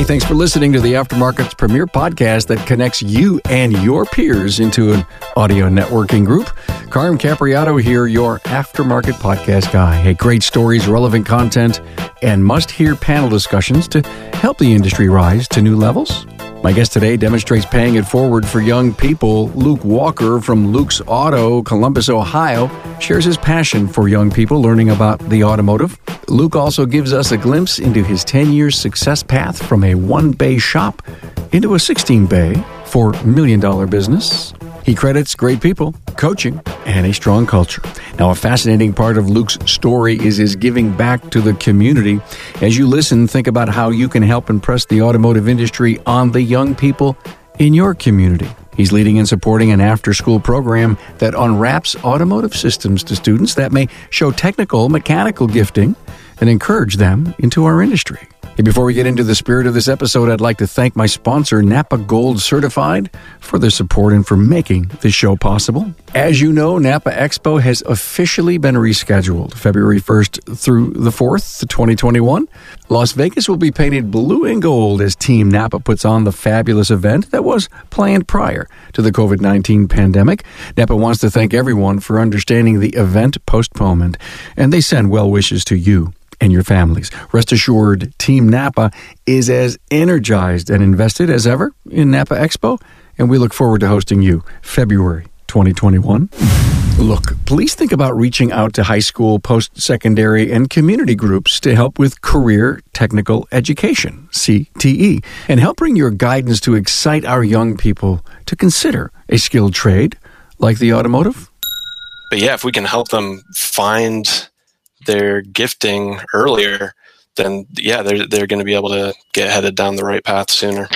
thanks for listening to the Aftermarket's premier podcast that connects you and your peers into an audio networking group. Carm Capriato here, your Aftermarket podcast guy. Hey, great stories, relevant content, and must-hear panel discussions to help the industry rise to new levels. My guest today demonstrates paying it forward for young people. Luke Walker from Luke's Auto, Columbus, Ohio, shares his passion for young people learning about the automotive. Luke also gives us a glimpse into his 10-year success path from a one-bay shop into a 16-bay $4 million business. He credits great people, coaching, and a strong culture. Now, a fascinating part of Luke's story is his giving back to the community. As you listen, think about how you can help impress the automotive industry on the young people in your community. He's leading and supporting an after-school program that unwraps automotive systems to students that may show technical, mechanical gifting and encourage them into our industry. And before we get into the spirit of this episode, I'd like to thank my sponsor, Napa Gold Certified, for their support and for making this show possible. As you know, Napa Expo has officially been rescheduled February 1st through the 4th, 2021. Las Vegas will be painted blue and gold as Team Napa puts on the fabulous event that was planned prior to the COVID-19 pandemic. Napa wants to thank everyone for understanding the event postponement, and they send well wishes to you and your families. Rest assured, Team Napa is as energized and invested as ever in Napa Expo, and we look forward to hosting you February 2021. Look, please think about reaching out to high school, post-secondary, and community groups to help with career technical education, CTE, and help bring your guidance to excite our young people to consider a skilled trade like the automotive. But yeah, if we can help them find their gifting earlier, then yeah, they're going to be able to get headed down the right path sooner.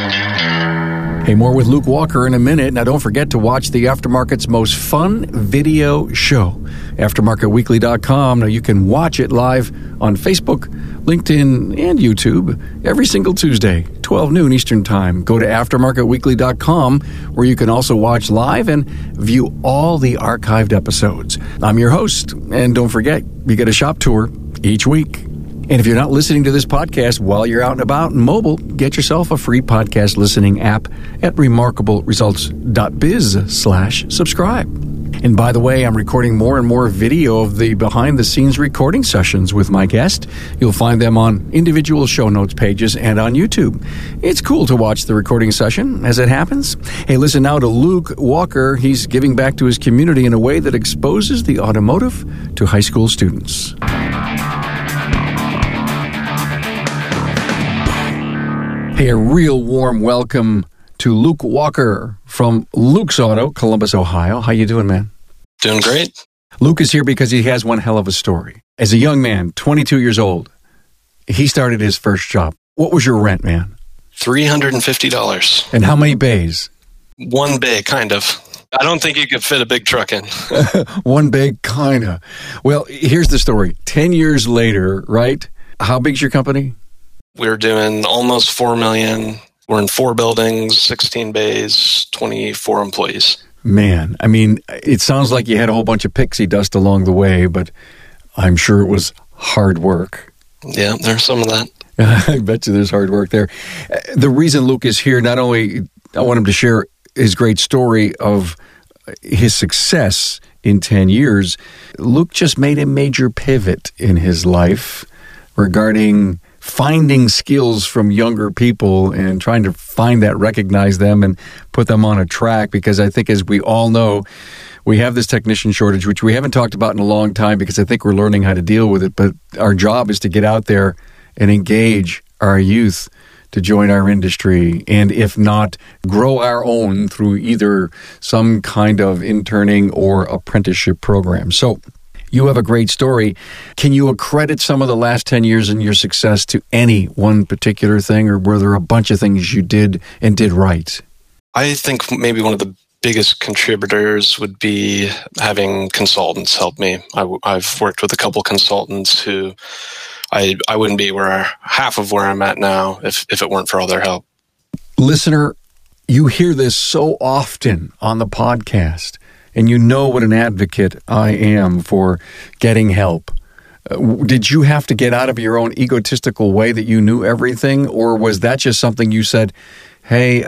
Hey, more with Luke Walker in a minute. Now, don't forget to watch the Aftermarket's most fun video show, aftermarketweekly.com. Now, you can watch it live on Facebook, LinkedIn, and YouTube every single Tuesday, 12 noon Eastern Time. Go to aftermarketweekly.com, where you can also watch live and view all the archived episodes. I'm your host, and don't forget, you get a shop tour each week. And if you're not listening to this podcast while you're out and about and mobile, get yourself a free podcast listening app at remarkableresults.biz/subscribe. And by the way, I'm recording more and more video of the behind-the-scenes recording sessions with my guest. You'll find them on individual show notes pages and on YouTube. It's cool to watch the recording session as it happens. Hey, listen now to Luke Walker. He's giving back to his community in a way that exposes the automotive to high school students. Hey, a real warm welcome to Luke Walker from Luke's Auto, Columbus, Ohio. How you doing, man? Doing great. Luke is here because he has one hell of a story. As a young man, 22 years old, he started his first job. What was your rent, man? $350. And how many bays? One bay, kind of. I don't think you could fit a big truck in. One bay, kind of. Well, here's the story. 10 years later, right? How big's your company? We're doing almost $4 million. We're in 4 buildings, 16 bays, 24 employees. Man, I mean, it sounds like you had a whole bunch of pixie dust along the way, but I'm sure it was hard work. Yeah, there's some of that. I bet you there's hard work there. The reason Luke is here, not only I want him to share his great story of his success in 10 years, Luke just made a major pivot in his life regarding finding skills from younger people and trying to find that, recognize them, and put them on a track. Because I think, as we all know, we have this technician shortage, which we haven't talked about in a long time because I think we're learning how to deal with it. But our job is to get out there and engage our youth to join our industry, and if not, grow our own through either some kind of interning or apprenticeship program. So you have a great story. Can you accredit some of the last 10 years in your success to any one particular thing, or were there a bunch of things you did and did right? I think maybe one of the biggest contributors would be having consultants help me. I've worked with a couple consultants who I wouldn't be half of where I'm at now if it weren't for all their help. Listener, you hear this so often on the podcast, and you know what an advocate I am for getting help. Did you have to get out of your own egotistical way that you knew everything, or was that just something you said, hey,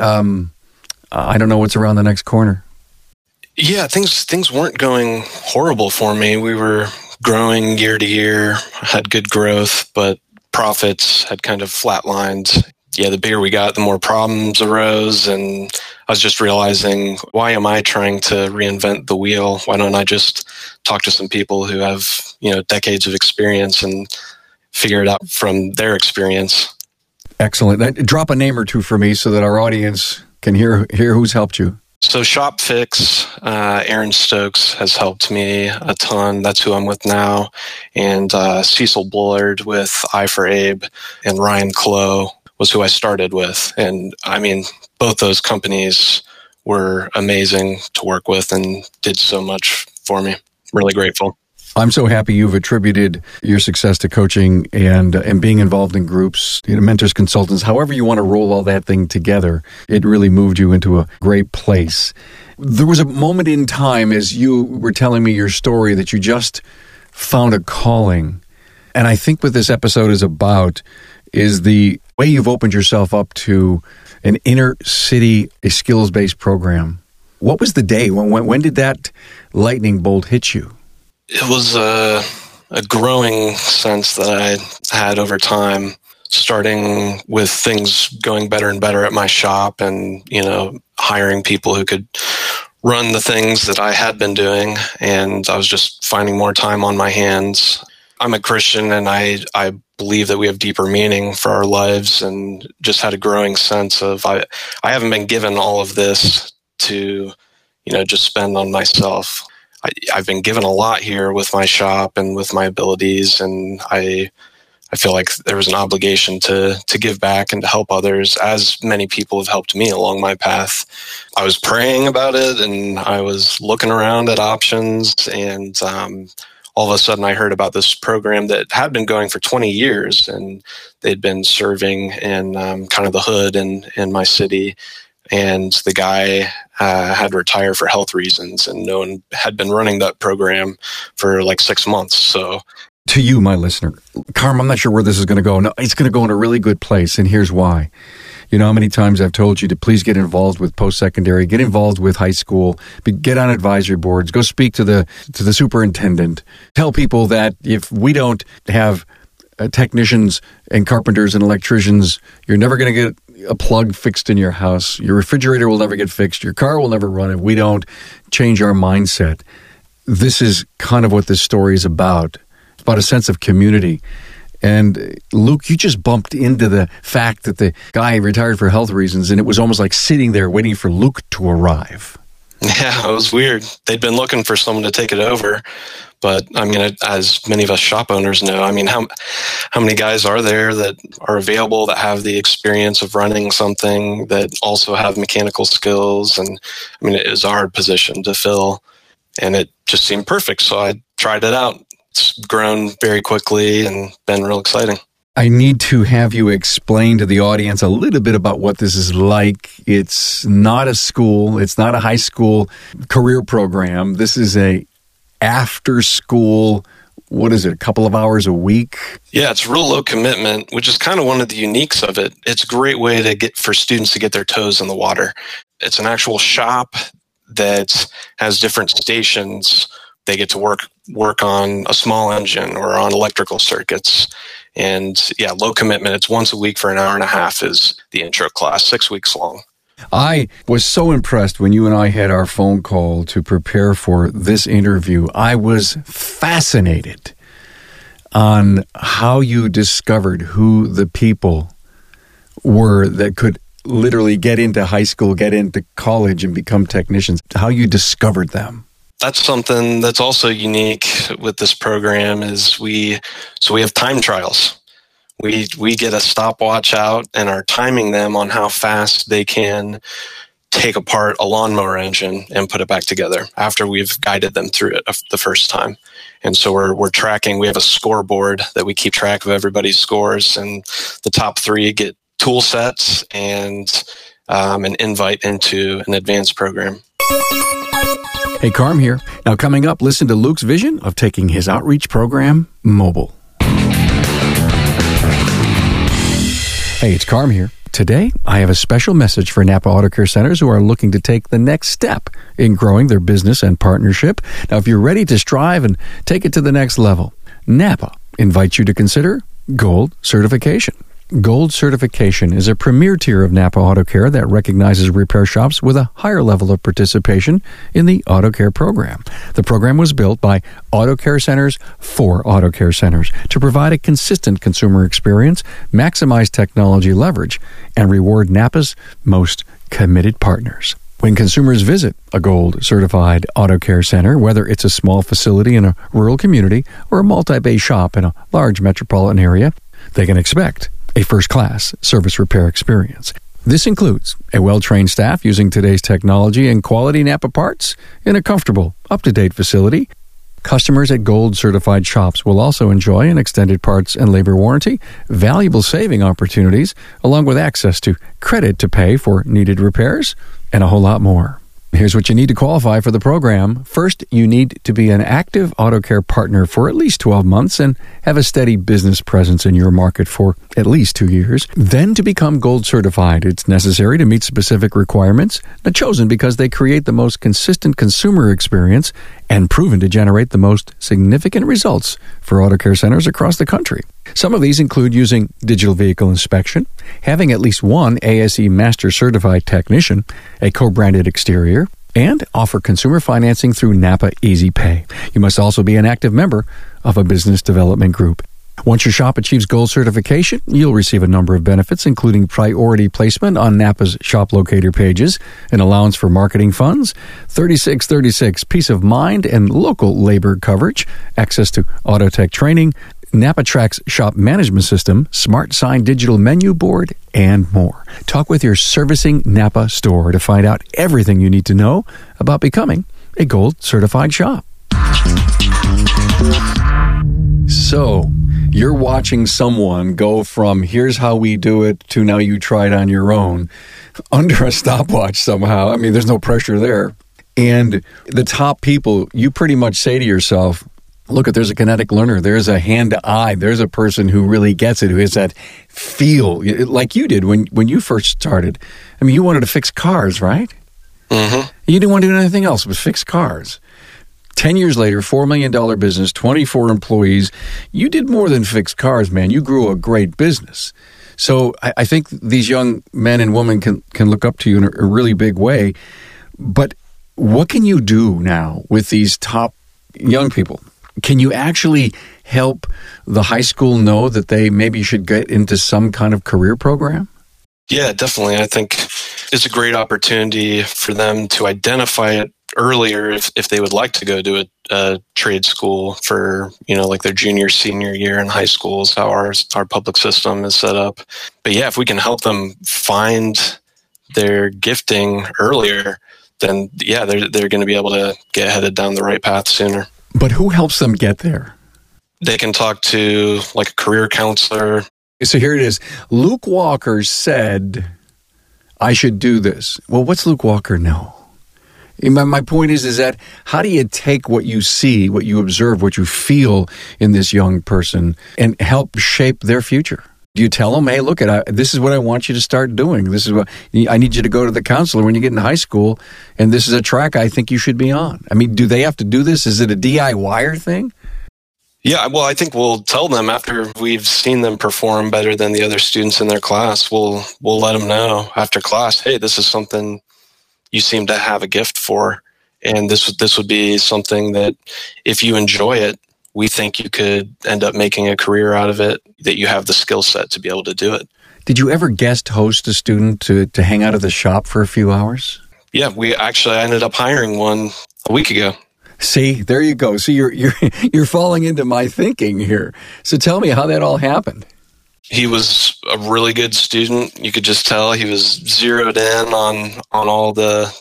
I don't know what's around the next corner? Yeah, things weren't going horrible for me. We were growing year to year, had good growth, but profits had kind of flatlined. Yeah, the bigger we got, the more problems arose, and I was just realizing, why am I trying to reinvent the wheel? Why don't I just talk to some people who have, decades of experience and figure it out from their experience? Excellent. Drop a name or two for me so that our audience can hear who's helped you. So ShopFix, Aaron Stokes has helped me a ton. That's who I'm with now. And Cecil Bullard with i4Abe and Ryan Clough was who I started with. And I mean, both those companies were amazing to work with and did so much for me. Really grateful. I'm so happy you've attributed your success to coaching and being involved in groups, mentors, consultants, however you want to roll all that thing together. It really moved you into a great place. There was a moment in time, as you were telling me your story, that you just found a calling. And I think what this episode is about is the way you've opened yourself up to an inner city, a skills-based program. What was the day? When did that lightning bolt hit you? It was a growing sense that I had over time, starting with things going better and better at my shop and, hiring people who could run the things that I had been doing. And I was just finding more time on my hands. I'm a Christian, and I believe that we have deeper meaning for our lives, and just had a growing sense of I haven't been given all of this to, just spend on myself. I've been given a lot here with my shop and with my abilities, and I feel like there was an obligation to give back and to help others, as many people have helped me along my path. I was praying about it, and I was looking around at options, and all of a sudden I heard about this program that had been going for 20 years, and they'd been serving in kind of the hood in my city. And the guy had retired for health reasons, and no one had been running that program for like 6 months. So, to you, my listener, Carm, I'm not sure where this is going to go. No, it's going to go in a really good place, and here's why. You know how many times I've told you to please get involved with post-secondary, get involved with high school, get on advisory boards, go speak to the superintendent. Tell people that if we don't have technicians and carpenters and electricians, you're never going to get a plug fixed in your house. Your refrigerator will never get fixed. Your car will never run if we don't change our mindset. This is kind of what this story is about. It's about a sense of community. And Luke, you just bumped into the fact that the guy retired for health reasons, and it was almost like sitting there waiting for Luke to arrive. Yeah, it was weird. They'd been looking for someone to take it over. But I mean, as many of us shop owners know, I mean, how many guys are there that are available, that have the experience of running something, that also have mechanical skills? And I mean, it is a hard position to fill, and it just seemed perfect. So I tried it out. It's grown very quickly and been real exciting. I need to have you explain to the audience a little bit about what this is like. It's not a school. It's not a high school career program. This is a after school, what is it, a couple of hours a week? Yeah, it's real low commitment, which is kind of one of the uniques of it. It's a great way for students to get their toes in the water. It's an actual shop that has different stations. They get to work on a small engine or on electrical circuits. And yeah, low commitment. It's once a week for an hour and a half is the intro class, 6 weeks long. I was so impressed when you and I had our phone call to prepare for this interview. I was fascinated on how you discovered who the people were that could literally get into high school, get into college, and become technicians, how you discovered them. That's something that's also unique with this program is we have time trials. We get a stopwatch out and are timing them on how fast they can take apart a lawnmower engine and put it back together after we've guided them through it the first time. And so we're tracking. We have a scoreboard that we keep track of everybody's scores, and the top 3 get tool sets and an invite into an advanced program. Hey, Carm here. Now coming up, listen to Luke's vision of taking his outreach program mobile. Hey, it's Carm here. Today, I have a special message for Napa Auto Care Centers who are looking to take the next step in growing their business and partnership. Now, if you're ready to strive and take it to the next level, Napa invites you to consider Gold Certification. Gold Certification is a premier tier of Napa Auto Care that recognizes repair shops with a higher level of participation in the Auto Care program. The program was built by Auto Care Centers for Auto Care Centers to provide a consistent consumer experience, maximize technology leverage, and reward Napa's most committed partners. When consumers visit a Gold Certified Auto Care Center, whether it's a small facility in a rural community or a multi-bay shop in a large metropolitan area, they can expect a first-class service repair experience. This includes a well-trained staff using today's technology and quality Napa parts in a comfortable, up-to-date facility. Customers at Gold Certified shops will also enjoy an extended parts and labor warranty, valuable saving opportunities, along with access to credit to pay for needed repairs, and a whole lot more. Here's what you need to qualify for the program. First, you need to be an active auto care partner for at least 12 months and have a steady business presence in your market for at least 2 years. Then, to become Gold Certified, it's necessary to meet specific requirements, chosen because they create the most consistent consumer experience and proven to generate the most significant results for auto care centers across the country. Some of these include using digital vehicle inspection, having at least one ASE Master Certified technician, a co-branded exterior, and offer consumer financing through Napa Easy Pay. You must also be an active member of a business development group. Once your shop achieves Gold Certification, you'll receive a number of benefits, including priority placement on Napa's shop locator pages, an allowance for marketing funds, 3636 peace of mind and local labor coverage, access to auto tech training, Napa Track's shop management system, Smart Sign digital menu board, and more. Talk with your servicing Napa store to find out everything you need to know about becoming a Gold Certified shop. So, you're watching someone go from here's how we do it to now you try it on your own under a stopwatch somehow. I mean, there's no pressure there. And the top people, you pretty much say to yourself, look, there's a kinetic learner, there's a hand-to-eye, there's a person who really gets it, who has that feel, like you did when you first started. I mean, you wanted to fix cars, right? Mm-hmm. You didn't want to do anything else but fix cars. 10 years later, $4 million business, 24 employees. You did more than fix cars, man. You grew a great business. So I think these young men and women can look up to you in a really big way. But what can you do now with these top young people? Can you actually help the high school know that they maybe should get into some kind of career program? Yeah, definitely. I think it's a great opportunity for them to identify it earlier if they would like to go to a trade school for, like their junior, senior year in high school is how our public system is set up. But yeah, if we can help them find their gifting earlier, then yeah, they're going to be able to get headed down the right path sooner. But who helps them get there? They can talk to like a career counselor. So here it is. Luke Walker said, I should do this. Well, what's Luke Walker know? My point is that how do you take what you see, what you observe, what you feel in this young person and help shape their future? Do you tell them, hey, look, this is what I want you to start doing. This is what I need you to go to the counselor when you get in high school, and this is a track I think you should be on. I mean, do they have to do this? Is it a DIY-er thing? Yeah, well, I think we'll tell them after we've seen them perform better than the other students in their class. We'll let them know after class, hey, this is something you seem to have a gift for, and this would be something that if you enjoy it, we think you could end up making a career out of it, that you have the skill set to be able to do it. Did you ever guest host a student to hang out at the shop for a few hours? Yeah, I ended up hiring one a week ago. See, there you go. See, you're falling into my thinking here. So tell me how that all happened. He was a really good student. You could just tell he was zeroed in on all the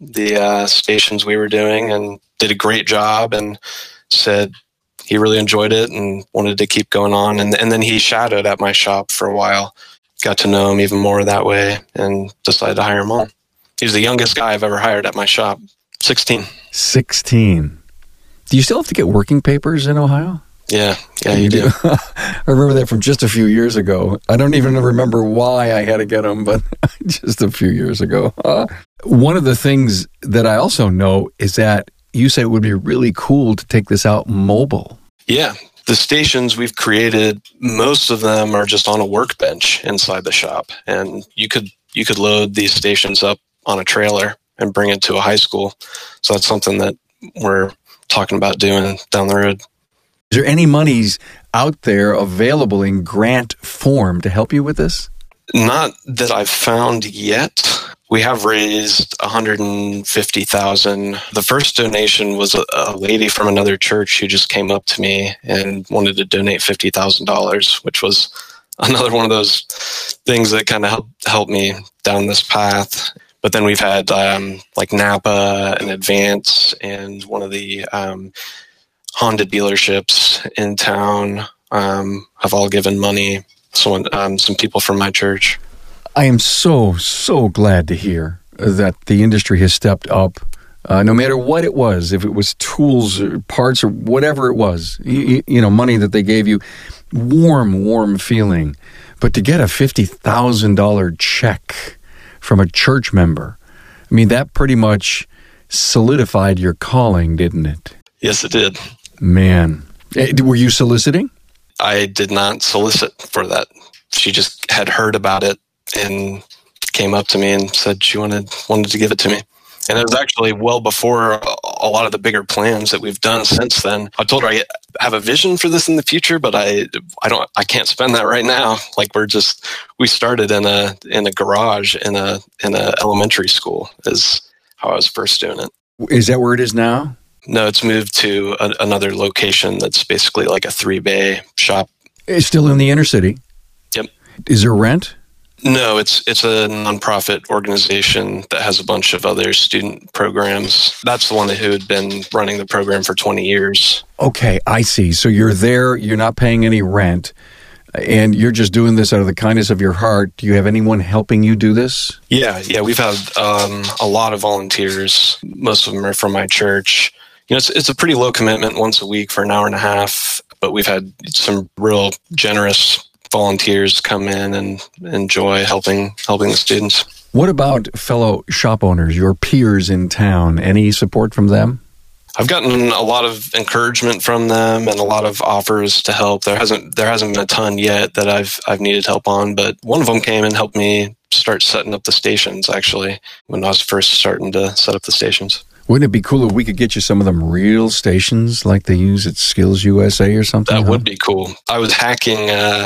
stations we were doing and did a great job and said he really enjoyed it and wanted to keep going on. And then he shadowed at my shop for a while, got to know him even more that way and decided to hire him on. He was the youngest guy I've ever hired at my shop. 16. 16. Do you still have to get working papers in Ohio? Yeah, you do. I remember that from just a few years ago. I don't even remember why I had to get them, but just a few years ago. One of the things that I also know is that you said it would be really cool to take this out mobile. Yeah. The stations we've created, most of them are just on a workbench inside the shop. And you could load these stations up on a trailer and bring it to a high school. So that's something that we're talking about doing down the road. Is there any monies out there available in grant form to help you with this? Not that I've found yet. We have raised $150,000. The first donation was a lady from another church who just came up to me and wanted to donate $50,000, which was another one of those things that kind of helped me down this path. But then we've had like Napa and Advance and one of the Honda dealerships in town have all given money. Some people from my church. I am so glad to hear that the industry has stepped up, no matter what it was, if it was tools or parts or whatever it was, money that they gave you, warm feeling. But to get a $50,000 check from a church member, I mean, that pretty much solidified your calling, didn't it? Yes, it did. Man. Were you soliciting? I did not solicit for that. She just had heard about it and came up to me and said she wanted to give it to me. And it was actually well before a lot of the bigger plans that we've done since then. I told her I have a vision for this in the future, but I can't spend that right now. Like we started in a garage in a elementary school is how I was first doing it. Is that where it is now? No, it's moved to another location that's basically like a 3-bay shop. It's still in the inner city? Yep. Is there rent? No, it's a nonprofit organization that has a bunch of other student programs. That's the one who had been running the program for 20 years. Okay, I see. So you're there, you're not paying any rent, and you're just doing this out of the kindness of your heart. Do you have anyone helping you do this? Yeah, we've had a lot of volunteers. Most of them are from my church. It's a pretty low commitment once a week for an hour and a half, but we've had some real generous volunteers come in and enjoy helping the students. What about fellow shop owners, your peers in town? Any support from them? I've gotten a lot of encouragement from them and a lot of offers to help. There hasn't been a ton yet that I've needed help on, but one of them came and helped me start setting up the stations, actually, when I was first starting to set up the stations. Wouldn't it be cool if we could get you some of them real stations like they use at Skills USA or something? That would be cool. I was hacking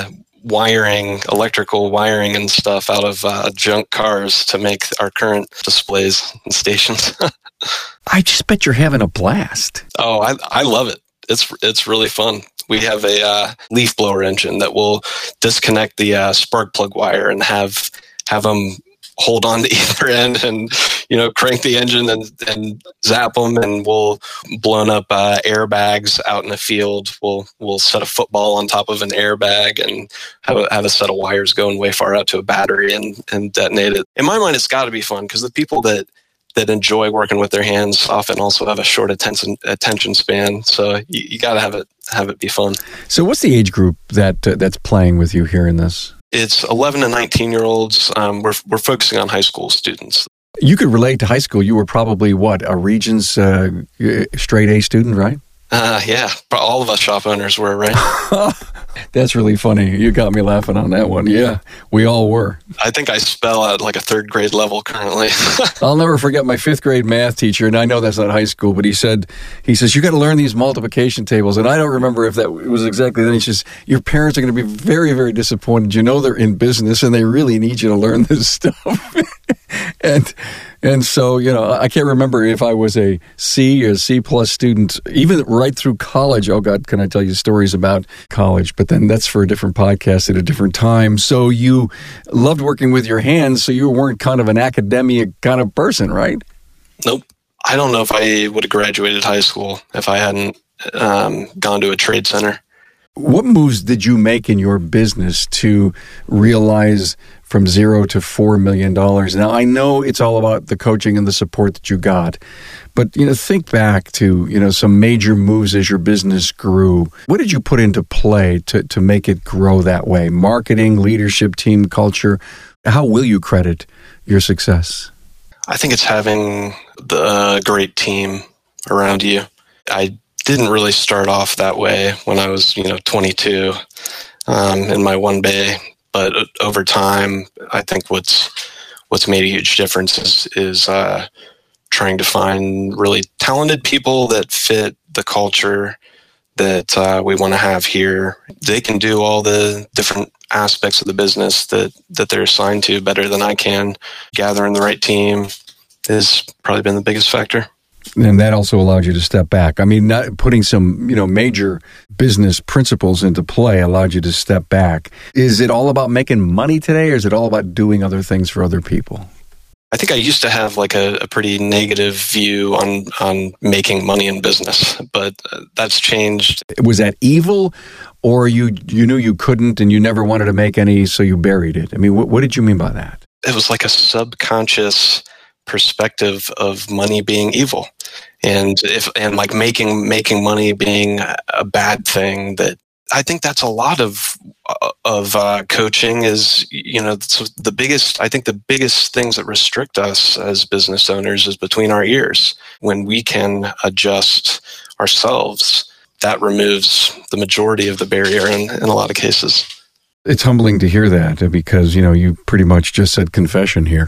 electrical wiring and stuff out of junk cars to make our current displays and stations. I just bet you're having a blast. Oh, I love it. It's really fun. We have a leaf blower engine that will disconnect the spark plug wire and have them hold on to either end and, crank the engine and zap them, and we'll blown up airbags out in the field. We'll set a football on top of an airbag and have a set of wires going way far out to a battery and detonate it. In my mind, it's got to be fun because the people that enjoy working with their hands often also have a short attention span. So you got to have it be fun. So what's the age group that's playing with you here in this? It's 11 to 19-year-olds. We're focusing on high school students. You could relate to high school. You were probably, a Regents straight A student, right? Yeah. All of us shop owners were, right? That's really funny. You got me laughing on that one. Yeah, we all were. I think I spell at like a third grade level currently. I'll never forget my 5th grade math teacher, and I know that's not high school, but he says, you got to learn these multiplication tables. And I don't remember if that was exactly then. He says, your parents are going to be very, very disappointed. They're in business and they really need you to learn this stuff. And so, I can't remember if I was a C or C plus student, even right through college. Oh, God, can I tell you stories about college? But then that's for a different podcast at a different time. So you loved working with your hands, so you weren't kind of an academia kind of person, right? Nope. I don't know if I would have graduated high school if I hadn't gone to a trade center. What moves did you make in your business to realize from $0 to $4 million? Now, I know it's all about the coaching and the support that you got, but, think back to, some major moves as your business grew. What did you put into play to make it grow that way? Marketing, leadership, team culture. How will you credit your success? I think it's having the great team around you. I didn't really start off that way when I was, 22 in my one bay. But over time, I think what's made a huge difference is trying to find really talented people that fit the culture that we want to have here. They can do all the different aspects of the business that they're assigned to better than I can. Gathering the right team has probably been the biggest factor. And that also allowed you to step back. I mean, not putting some, major business principles into play allowed you to step back. Is it all about making money today, or is it all about doing other things for other people? I think I used to have like a pretty negative view on making money in business, but that's changed. Was that evil, or you knew you couldn't and you never wanted to make any, so you buried it? I mean, what did you mean by that? It was like a subconscious perspective of money being evil, and like making money being a bad thing. That I think that's a lot of coaching is, the biggest things that restrict us as business owners is between our ears. When we can adjust ourselves, that removes the majority of the barrier in a lot of cases. It's humbling to hear that, because, you pretty much just said confession here.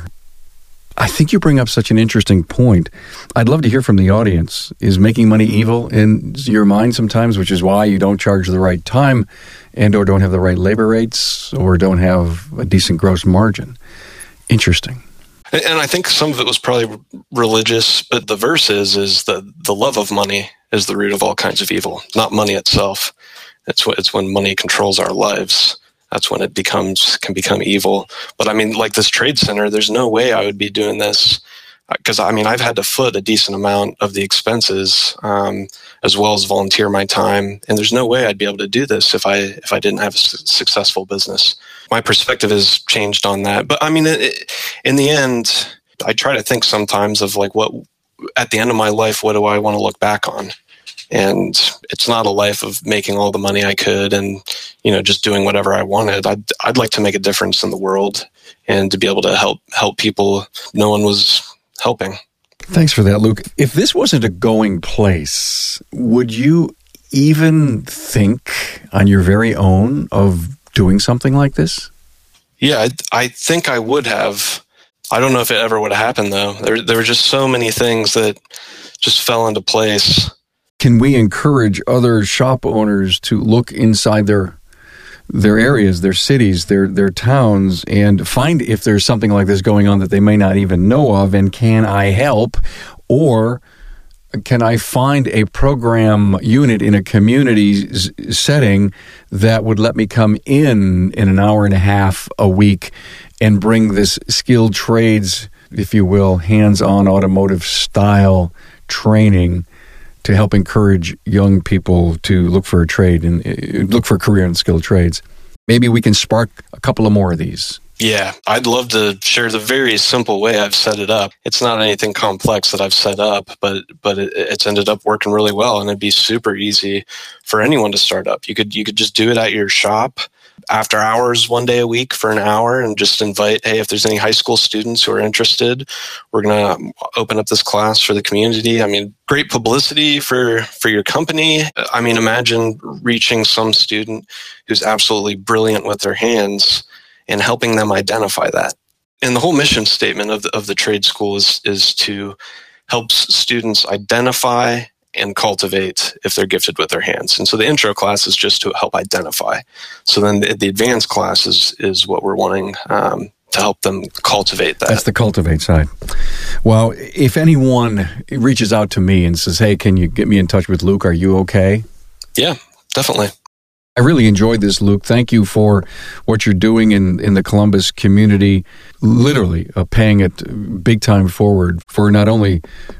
I think you bring up such an interesting point. I'd love to hear from the audience. Is making money evil in your mind sometimes, which is why you don't charge the right time and or don't have the right labor rates or don't have a decent gross margin? Interesting. And I think some of it was probably religious, but the verse is the love of money is the root of all kinds of evil, not money itself. It's when money controls our lives. That's when it can become evil. But I mean, like this trade center, there's no way I would be doing this, because I've had to foot a decent amount of the expenses, as well as volunteer my time. And there's no way I'd be able to do this if I didn't have a successful business. My perspective has changed on that. But in the end, I try to think sometimes of like, what at the end of my life, what do I want to look back on? And it's not a life of making all the money I could and, just doing whatever I wanted. I'd like to make a difference in the world and to be able to help people no one was helping. Thanks for that, Luke. If this wasn't a going place, would you even think on your very own of doing something like this? Yeah, I think I would have. I don't know if it ever would have happened, though. There were just so many things that just fell into place. Can we encourage other shop owners to look inside their areas, their cities, their towns, and find if there's something like this going on that they may not even know of, and can I help? Or can I find a program unit in a community setting that would let me come in an hour and a half a week and bring this skilled trades, if you will, hands-on automotive style training to help encourage young people to look for a trade and look for a career in skilled trades? Maybe we can spark a couple of more of these. Yeah, I'd love to share the very simple way I've set it up. It's not anything complex that I've set up, but it's ended up working really well, and it'd be super easy for anyone to start up. You could just do it at your shop after hours, one day a week for an hour, and just invite, hey, if there's any high school students who are interested, we're going to open up this class for the community. Great publicity for your company. Imagine reaching some student who's absolutely brilliant with their hands and helping them identify that. And the whole mission statement of the trade school is to help students identify and cultivate if they're gifted with their hands. And so the intro class is just to help identify. So then the advanced class is what we're wanting to help them cultivate that. That's the cultivate side. Well, if anyone reaches out to me and says, hey, can you get me in touch with Luke? Are you okay? Yeah, definitely. I really enjoyed this, Luke. Thank you for what you're doing in the Columbus community, literally paying it big time forward for not only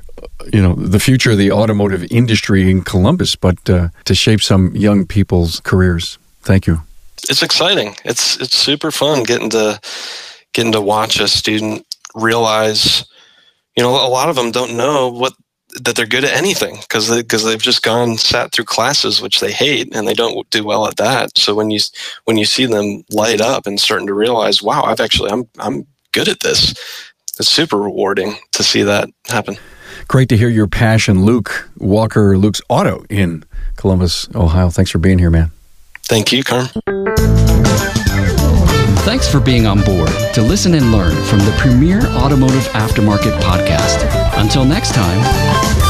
the future of the automotive industry in Columbus, but to shape some young people's careers. Thank you. It's exciting. It's super fun getting to watch a student realize, a lot of them don't know that they're good at anything because they've just sat through classes which they hate and they don't do well at that. So when you see them light up and starting to realize, wow, I'm good at this. It's super rewarding to see that happen. Great to hear your passion, Luke Walker, Luke's Auto in Columbus, Ohio. Thanks for being here, man. Thank you, Carm. Thanks for being on board to listen and learn from the premier automotive aftermarket podcast. Until next time.